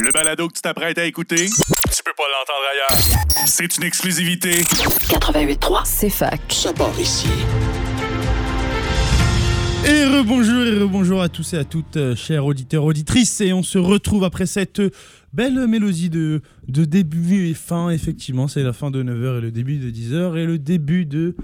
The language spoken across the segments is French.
Le balado que tu t'apprêtes à écouter, tu peux pas l'entendre ailleurs. C'est une exclusivité. 88.3, c'est fac. Ça part ici. Et rebonjour à tous et à toutes, chers auditeurs, auditrices. Et on se retrouve après cette belle mélodie de début et fin. Effectivement, c'est la fin de 9h et le début de 10h et le début de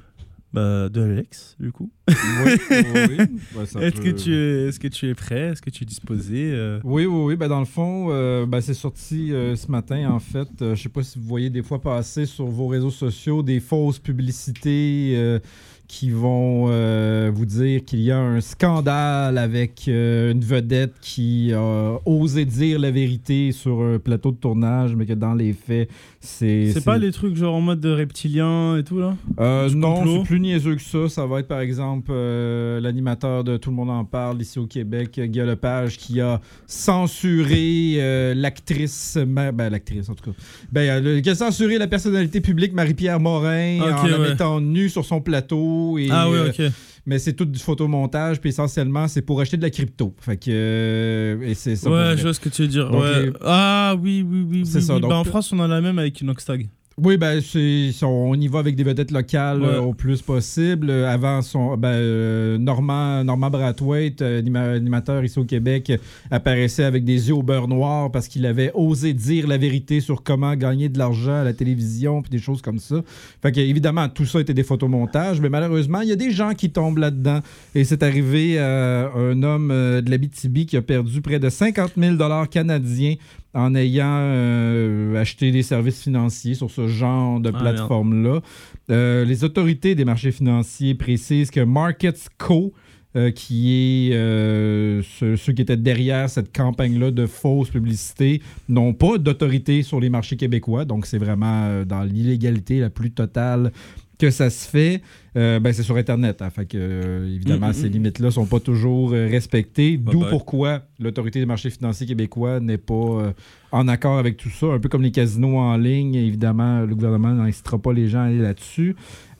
Alex, du coup. Oui. Ouais, Est-ce que tu es prêt? Est-ce que tu es disposé? Oui. Ben, dans le fond, c'est sorti ce matin, en fait. Je sais pas si vous voyez des fois passer sur vos réseaux sociaux des fausses publicités qui vont vous dire qu'il y a un scandale avec une vedette qui a osé dire la vérité sur un plateau de tournage, mais que dans les faits, c'est pas les trucs genre en mode de reptilien et tout, là? Non, c'est plus niaiseux que ça. Ça va être, par exemple, l'animateur de Tout le monde en parle ici au Québec, Guy Lepage, qui a censuré l'actrice, l'actrice en tout cas, qui a censuré la personnalité publique Marie-Pierre Morin en la mettant nue sur son plateau. Mais c'est tout du photomontage, puis essentiellement, c'est pour acheter de la crypto. Fait que... et c'est ça. Ouais, je vois ce que tu veux dire. Donc, Ah oui. C'est ça. Donc, en France, on en a même avec une Oxtag. Oui, on y va avec des vedettes locales au plus possible. Avant, Normand Brathwaite, animateur ici au Québec, apparaissait avec des yeux au beurre noir parce qu'il avait osé dire la vérité sur comment gagner de l'argent à la télévision puis des choses comme ça. Fait que, évidemment, tout ça était des photomontages, mais malheureusement, il y a des gens qui tombent là-dedans. Et c'est arrivé à un homme de l'Abitibi qui a perdu près de 50 000 $ canadiens en ayant acheté des services financiers sur ce genre de plateforme-là. Les autorités des marchés financiers précisent que Markets Co., qui est ceux qui étaient derrière cette campagne-là de fausses publicités, n'ont pas d'autorité sur les marchés québécois. Donc, c'est vraiment dans l'illégalité la plus totale que ça se fait. C'est sur Internet. Hein, fait que, évidemment, ces limites-là ne sont pas toujours respectées. D'où pourquoi l'Autorité des marchés financiers québécois n'est pas en accord avec tout ça. Un peu comme les casinos en ligne. Évidemment, le gouvernement n'incitera pas les gens à aller là-dessus.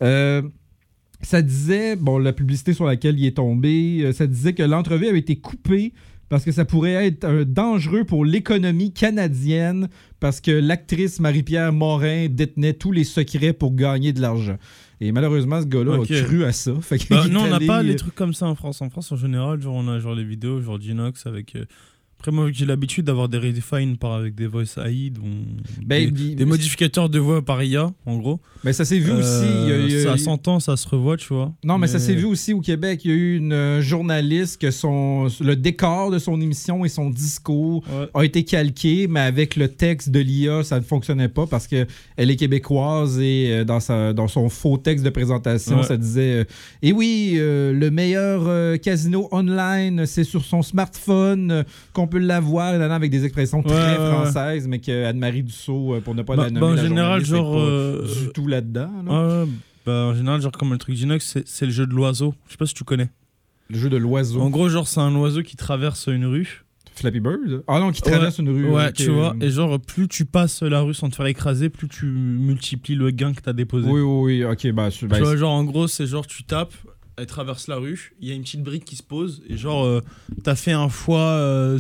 Ça disait, la publicité sur laquelle il est tombé, ça disait que l'entrevue avait été coupée parce que ça pourrait être dangereux pour l'économie canadienne parce que l'actrice Marie-Pierre Morin détenait tous les secrets pour gagner de l'argent. Et malheureusement, ce gars-là a cru à ça. Nous, on n'a pas les trucs comme ça en France. En France, en général, on a les vidéos, genre Ginox avec... Après, moi, j'ai l'habitude d'avoir des redefines avec des voice AI, des modificateurs de voix par IA, en gros. Mais ça s'est vu aussi. Ça s'entend, ça se revoit, tu vois. Non, mais ça s'est vu aussi au Québec. Il y a eu une journaliste que le décor de son émission et son discours a été calqué, mais avec le texte de l'IA, ça ne fonctionnait pas parce qu'elle est québécoise et dans son faux texte de présentation, ça disait le meilleur casino online, c'est sur son smartphone qu'on peut l'avoir avec des expressions très françaises, mais que Anne-Marie Dussault, pour ne pas la nommer, en général, du tout là-dedans. En général, genre comme le truc d'Inox, c'est le jeu de l'oiseau. Je sais pas si tu connais. Le jeu de l'oiseau. En gros, genre, c'est un oiseau qui traverse une rue. Flappy Bird? Ah non, qui traverse une rue. Ouais, tu vois. Et genre, plus tu passes la rue sans te faire écraser, plus tu multiplies le gain que t'as déposé. Oui. Ok, tu vois, genre, en gros, c'est genre, tu tapes, elle traverse la rue, il y a une petite brique qui se pose, et genre, t'as fait un fois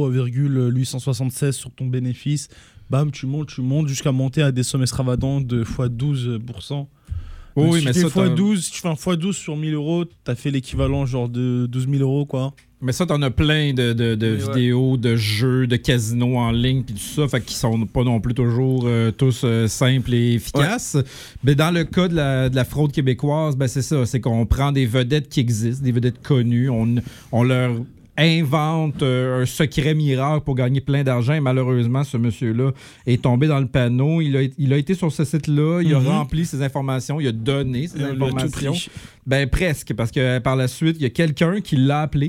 0,876 sur ton bénéfice. Bam, tu montes jusqu'à monter à des sommes extravagants de x12%. Oui, si mais tu ça, fais si tu fais un x12 sur 1000 €, t'as fait l'équivalent genre de 12 000 €, quoi. Mais ça, t'en as plein de vidéos, de jeux, de casinos en ligne, puis tout ça, fait qu'ils sont pas non plus toujours tous simples et efficaces. Mais dans le cas de la fraude québécoise, c'est ça, c'est qu'on prend des vedettes qui existent, des vedettes connues, on leur invente un secret miracle pour gagner plein d'argent, et malheureusement, ce monsieur-là est tombé dans le panneau. Il a été sur ce site-là, il a rempli ses informations, il a donné ses informations. Presque, parce que par la suite, il y a quelqu'un qui l'a appelé.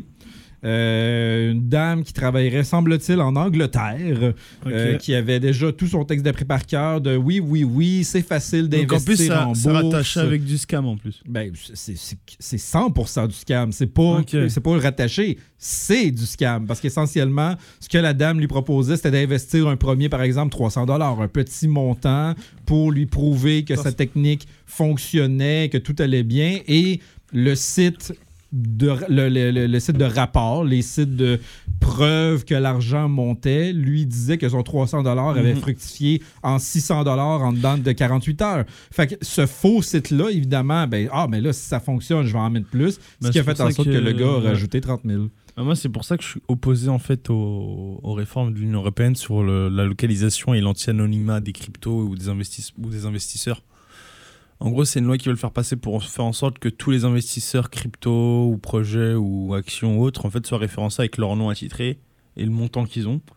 Une dame qui travaillerait, semble-t-il, en Angleterre, qui avait déjà tout son texte d'après par cœur de oui, c'est facile d'investir en bourse. C'est rattaché avec du scam en plus. C'est 100% du scam. C'est pas rattaché, c'est du scam. Parce qu'essentiellement, ce que la dame lui proposait, c'était d'investir un premier, par exemple, 300 $, un petit montant pour lui prouver que sa technique fonctionnait, que tout allait bien. Et le site le site de rapport, les sites de preuves que l'argent montait, lui disait que son 300$ avait fructifié en 600$ en dedans de 48 heures. Fait que ce faux site-là, évidemment, mais là, si ça fonctionne, je vais en mettre plus. Ce qui a fait en sorte que le gars a rajouté 30 000. Moi, c'est pour ça que je suis opposé en fait aux réformes de l'Union européenne sur la localisation et l'anti-anonymat des cryptos ou des investisseurs. En gros, c'est une loi qu'ils veulent faire passer pour faire en sorte que tous les investisseurs crypto ou projets ou actions ou autres en fait soient référencés avec leur nom attitré et le montant qu'ils ont.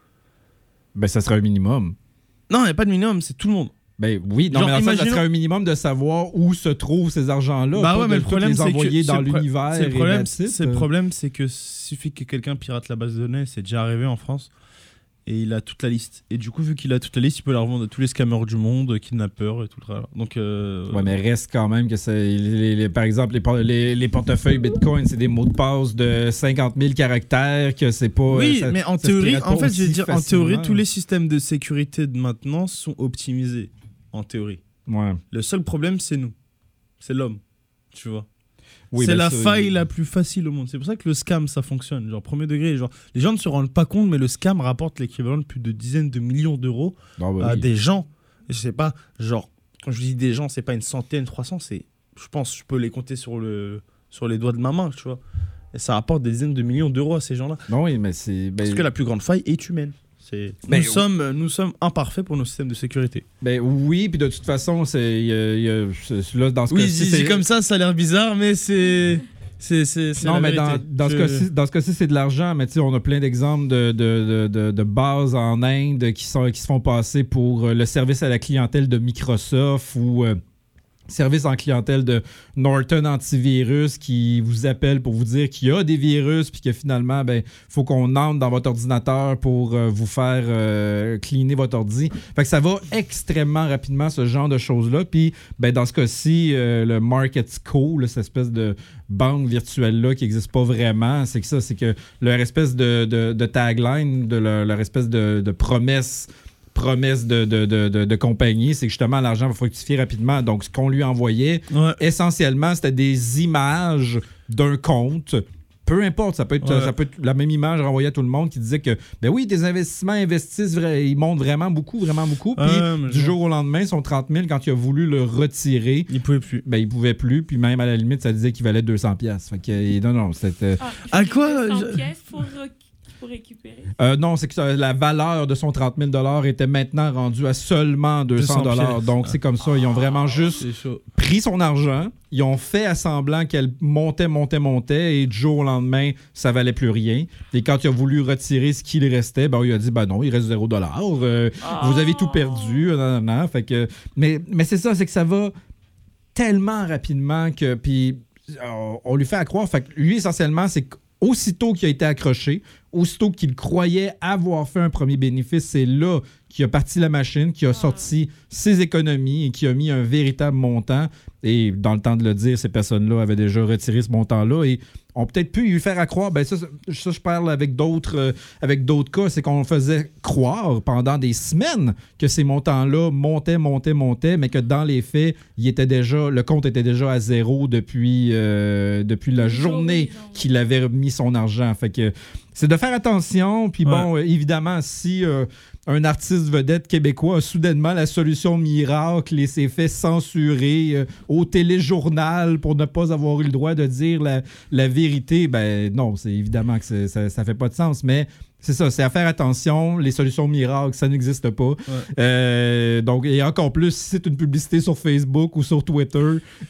Ça serait un minimum. Non, il n'y a pas de minimum, c'est tout le monde. Oui, non, mais ça serait un minimum de savoir où se trouvent ces argents-là. Mais le problème, c'est que dans l'univers. Le problème, c'est que suffit que quelqu'un pirate la base de données, c'est déjà arrivé en France, et il a toute la liste. Et du coup, vu qu'il a toute la liste, il peut la revendre à tous les scammers du monde, kidnappeurs et tout le tralala. Donc, mais reste quand même que c'est par exemple les portefeuilles Bitcoin, c'est des mots de passe de 50 000 caractères que c'est pas. Oui, mais en théorie, en théorie, tous les systèmes de sécurité de maintenant sont optimisés. En théorie. Ouais. Le seul problème, c'est nous. C'est l'homme. Tu vois. Oui, c'est la faille la plus facile au monde. C'est pour ça que le scam, ça fonctionne. Genre, premier degré, les gens ne se rendent pas compte, mais le scam rapporte l'équivalent de plus de dizaines de millions d'euros à des gens. Je sais pas, quand je dis des gens, c'est pas une centaine, 300, je pense, je peux les compter sur les doigts de ma main, tu vois. Et ça rapporte des dizaines de millions d'euros à ces gens-là. Non, oui, mais c'est... Parce que la plus grande faille est humaine. Nous sommes imparfaits pour nos systèmes de sécurité. Oui, puis de toute façon, c'est là dans ce cas-ci. Oui, comme ça a l'air bizarre, mais c'est non, mais vérité. dans ce cas-ci, c'est de l'argent, mais tu sais, on a plein d'exemples de bases en Inde qui se font passer pour le service à la clientèle de Microsoft ou service en clientèle de Norton Antivirus qui vous appelle pour vous dire qu'il y a des virus puis que finalement, faut qu'on entre dans votre ordinateur pour vous faire cleaner votre ordi. Fait que ça va extrêmement rapidement, ce genre de choses-là. Puis, dans ce cas-ci, le MarketSco, cette espèce de banque virtuelle-là qui n'existe pas vraiment, c'est que leur espèce de tagline, leur espèce de promesse de compagnie, c'est que justement l'argent va fructifier rapidement. Donc ce qu'on lui envoyait, essentiellement, c'était des images d'un compte. Peu importe, ça peut être la même image renvoyée à tout le monde qui disait que oui, des investissements ils montent vraiment beaucoup. Puis du jour au lendemain, son 30 000, quand il a voulu le retirer, il pouvait plus. Il pouvait plus. Puis même à la limite, ça disait qu'il valait 200$. Fait que non, c'était. À quoi 200$ pour récupérer? Non, c'est que la valeur de son 30 000$ était maintenant rendue à seulement 200$. Donc, c'est comme ça. Ils ont vraiment juste pris son argent. Ils ont fait à semblant qu'elle montait. Et du jour au lendemain, ça valait plus rien. Et quand il a voulu retirer ce qu'il restait, il a dit, non, il reste 0$. Vous avez tout perdu. Fait que, mais c'est ça, c'est que ça va tellement rapidement que... Puis, on lui fait à croire. Fait que lui, essentiellement, c'est aussitôt qu'il a été accroché, aussitôt qu'il croyait avoir fait un premier bénéfice, c'est là qu'il a parti la machine, qu'il a sorti ses économies et qu'il a mis un véritable montant. Et dans le temps de le dire, ces personnes-là avaient déjà retiré ce montant-là et ont peut-être pu lui faire croire. Ça, je parle avec d'autres cas, c'est qu'on faisait croire pendant des semaines que ces montants-là montaient, mais que dans les faits, le compte était déjà à zéro depuis la journée qu'il avait mis son argent. Fait que c'est de faire attention. Puis évidemment, si un artiste vedette québécois a soudainement la solution miracle et s'est fait censurer au téléjournal pour ne pas avoir eu le droit de dire la vérité, non, c'est évidemment que ça fait pas de sens, mais c'est ça, c'est à faire attention. Les solutions miracles, ça n'existe pas. Donc, et encore plus, si c'est une publicité sur Facebook ou sur Twitter,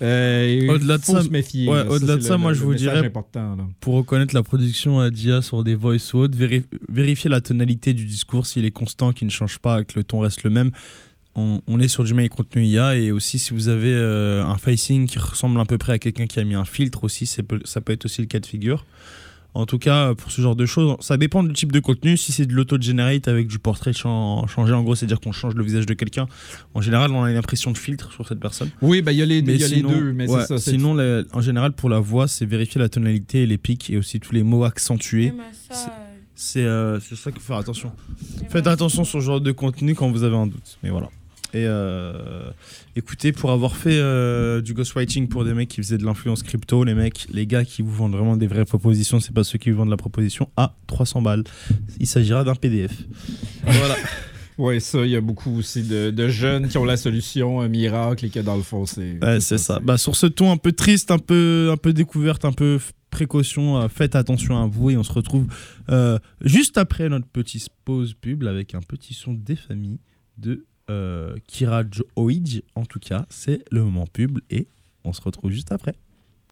il faut se méfier. Au-delà de ça, moi, je vous dirais, important, pour reconnaître la production d'IA sur des voice ou autres, vérifier la tonalité du discours, s'il est constant, qu'il ne change pas, que le ton reste le même. On est sur du mail contenu IA, et aussi si vous avez un facing qui ressemble à peu près à quelqu'un qui a mis un filtre aussi, ça peut être aussi le cas de figure. En tout cas, pour ce genre de choses, ça dépend du type de contenu. Si c'est de l'auto-generate avec du portrait changé, en gros, c'est-à-dire qu'on change le visage de quelqu'un, en général, on a une impression de filtre sur cette personne. Oui, il y a les deux. Mais c'est ça, sinon, en général, pour la voix, c'est vérifier la tonalité et les pics et aussi tous les mots accentués. C'est ça qu'il faut faire attention. Faites attention sur ce genre de contenu quand vous avez un doute. Mais voilà. Et écoutez, pour avoir fait du ghostwriting pour des mecs qui faisaient de l'influence crypto, les gars qui vous vendent vraiment des vraies propositions, c'est pas ceux qui vous vendent la proposition à 300 balles. Il s'agira d'un PDF. Voilà. Oui, ça, il y a beaucoup aussi de jeunes qui ont la solution miracle et que dans le fond, c'est ça. Sur ce ton un peu triste, un peu découverte, un peu précaution, faites attention à vous et on se retrouve juste après notre petite pause pub avec un petit son des familles de Kira Joe. En tout cas, c'est le moment pub et on se retrouve juste après.